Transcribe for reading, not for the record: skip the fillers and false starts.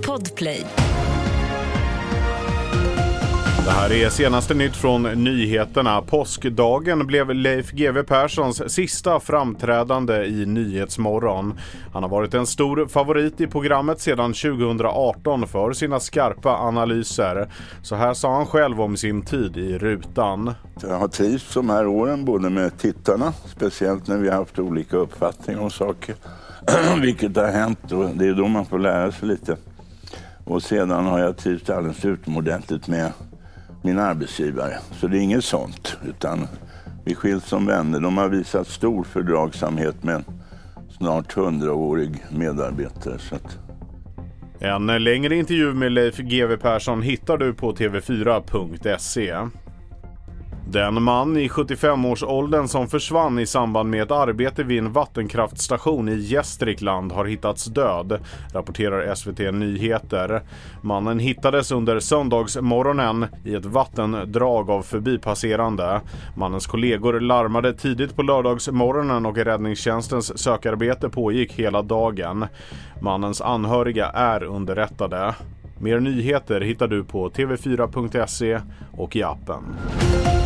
Podplay. Det här är senaste nytt från nyheterna. Påskdagen blev Leif GW Perssons sista framträdande i Nyhetsmorgon. Han har varit en stor favorit i programmet sedan 2018 för sina skarpa analyser. Så här sa han själv om sin tid i rutan. Jag har trivts de här åren både med tittarna, speciellt när vi har haft olika uppfattningar om saker. Vilket har hänt och det är då man får lära sig lite. Och sedan har jag trivts alldeles utomordentligt med min arbetsgivare. Så det är inget sånt, utan vi skiljs som vänner. De har visat stor fördragsamhet med en snart 100-årig medarbetare. Så att... En längre intervju med Leif GW Persson hittar du på tv4.se. Den man i 75-årsåldern som försvann i samband med ett arbete vid en vattenkraftstation i Gästrikland har hittats död, rapporterar SVT Nyheter. Mannen hittades under söndagsmorgonen i ett vattendrag av förbipasserande. Mannens kollegor larmade tidigt på lördagsmorgonen och räddningstjänstens sökarbete pågick hela dagen. Mannens anhöriga är underrättade. Mer nyheter hittar du på tv4.se och i appen.